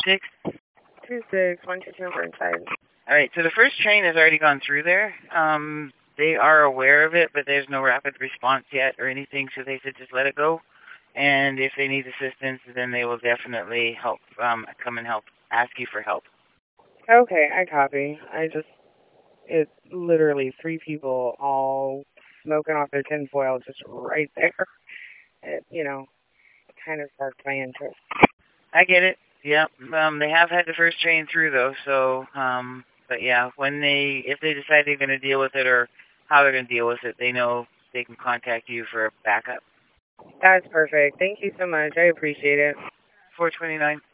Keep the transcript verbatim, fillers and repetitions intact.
six? Two six, one two two Burnside. All right, so the first train has already gone through there. Um, they are aware of it, but there's no rapid response yet or anything, so they said just let it go. And if they need assistance, then they will definitely help, um, come and help, ask you for help. Okay, I copy. I just, it's literally three people all smoking off their tinfoil just right there. It, you know, kind of sparked my interest. I get it. Yep. Um, they have had the first train through though, so um, but yeah, when they if they decide they're going to deal with it or how they're going to deal with it, they know they can contact you for backup. That's perfect. Thank you so much. I appreciate it. four twenty-nine.